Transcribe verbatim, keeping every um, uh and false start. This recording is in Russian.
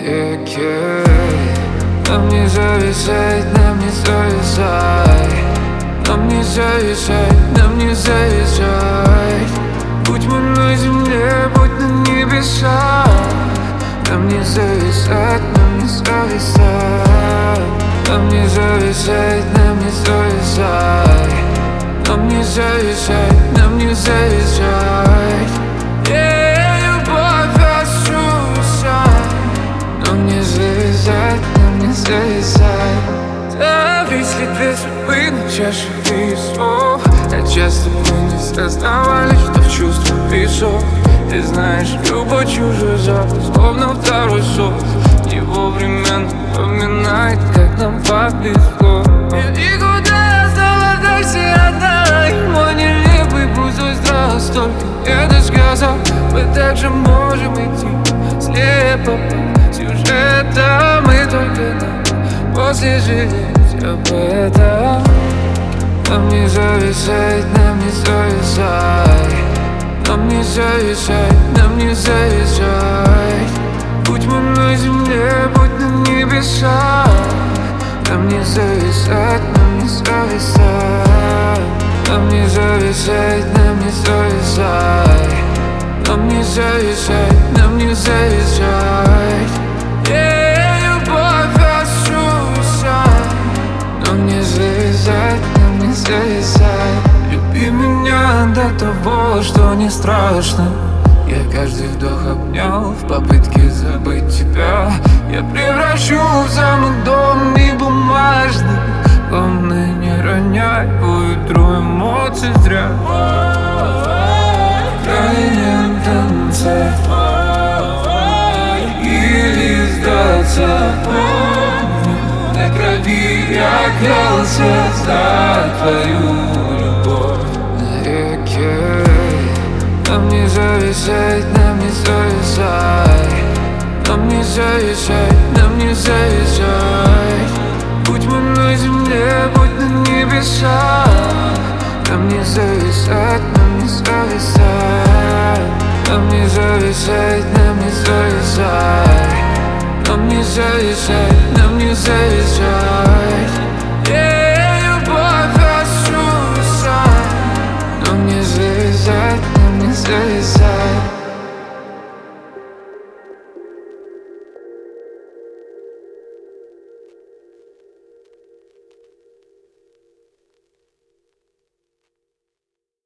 реке. Нам не зависать, нам не зависать, нам не зависать, нам не зависать. Будь мы на земле, будь на небесах, нам не зависать, нам не зависать, нам не зависать, нам не зависать, нам не зависать, нам не зависать. Yeah, любовь осуществляет, нам не зависать, нам не зависать. Да, ведь следы судьбы на чаше весов, а часто мы не сознавали, что в чувствах песок. Ты знаешь, любой чужой запах, словно второй сорт, не вовремя напоминает, как нам повезло. И куда я стала так одна, и мой нелепый пустой страх столько это сказал. Мы также можем идти слепо по сюжетам, и только нам после жалеть об этом. Нам не зависать, нам не зависать, нам не зависать, нам не зависать. Будь мы на земле, будь на небесах, нам не зависать, нам не зависать, нам не зависать, нам не зависать, нам не зависать, нам не зависать. Yeah, любовь осуществляет, нам не зависать, нам не зависать. Люби меня до того, что не страшно. Я каждый вдох обнял в попытке забыть тебя. Я превращу в замок дом и бумажный. Главное, не роняй по ветру эмоций зря. В крайнем танце или сдаться, помню, на крови я клялся за твою любовь. На реке нам не зависать, нам не зависать, нам не зависать, нам не зависать. Будь мы на земле, будь на небесах, нам не зависать, нам не зависать, нам не зависать, нам не зависать, нам не зависать.